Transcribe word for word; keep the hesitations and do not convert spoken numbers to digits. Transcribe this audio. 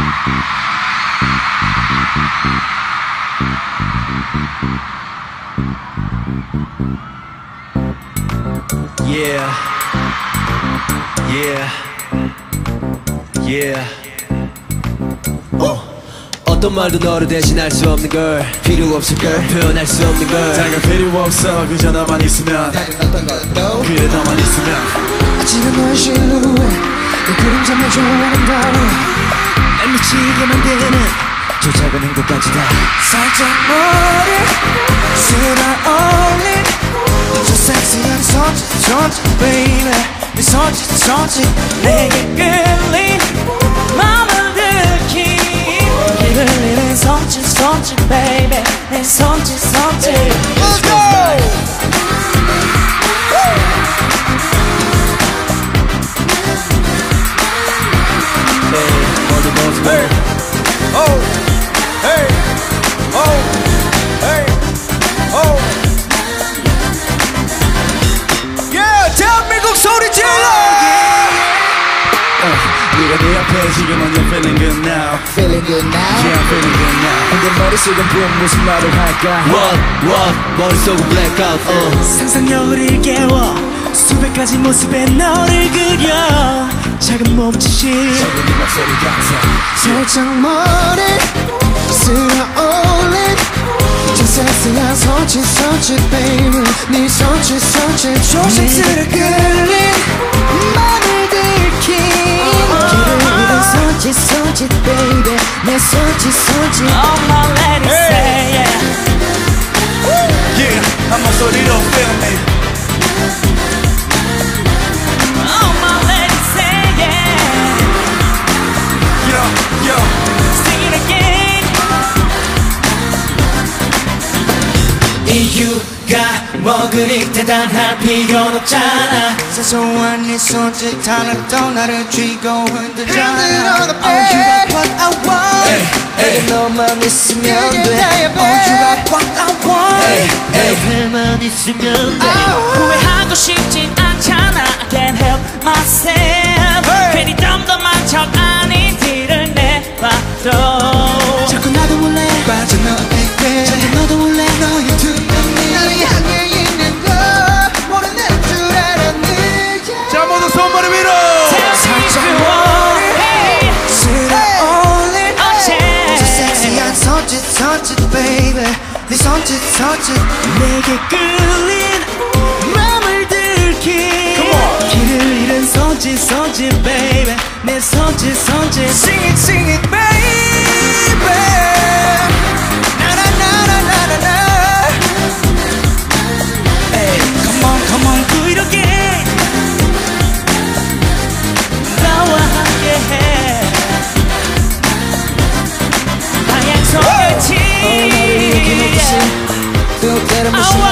Yeah, yeah, yeah. 어. 어떤 말도 너를 대신할 수 없는 걸, 필요 없을 걸, 표현할 수 없는 걸. 다가 필요 없어, 그저 너만 있으면. 그래 너만 있으면. 아직은 너의 실루엣, 내 그림자만 좋아한다고 날 미치게 만드는 저 작은 행복까지 다 살짝 머리 쓸어 올린 저 섹시한 손짓 손짓 baby 네 손짓 손짓 내게 끌린 맘을 들킨 길을 잃은 손짓 손짓 baby 내 손짓 손짓 Let's go! Hey, oh, hey, oh, hey, oh. Yeah, 대한민국 소리 질러! 네가 내 앞에 지금은 you're feeling good now. Feeling good now? Yeah, I'm feeling good now. 근데 머릿속은 붐 무슨 말을 할까? What, what, 머릿속은 blackout. uh. 상상력을 일깨워 수백 가지 모습의 너를 그려 작은 몸짓이 작은 네 목소리 같아. 살짝 머리 쓸어 올린 저 섹시한 손짓 손짓 baby 네 손짓 손짓 조심스레 끌린 맘을 들킨 길을 잃은 손짓 손짓 baby 내 손짓 손짓 Oh my lady say yeah Yeah, 한 목소리로 feel me. Oh my lady say yeah Yo, yo. Sing it again 이유가 뭐 그리 대단할 필요는 없잖아 사소한 네 손짓 하나도 나를 쥐고 흔들잖아 Oh you got what I want 내게 너만 있으면 돼 Oh you got what I want 너만 있으면 돼 후회하고 싶진 않잖아 I can't help myself 괜히 덤덤한 척 아닌 티를 내봐도 자꾸 나도 몰래 빠져 너에게 자꾸 너도 몰래 너의 두 눈이 나를 향해 있는 걸 모르는 줄 알았는데 자, 모두 손머리 위로. 살짝 머리 쓸어 올린 저 섹시한 손짓 손짓 baby 네 손짓 손짓 내게 끌린 맘을 들킨 길을 잃은 손짓 손짓 baby 내 손짓 손짓 Sing it sing it baby 나나나나나나 Hey come on come on do it again 나와 함께해 하얀 손끝이 또 때려 무시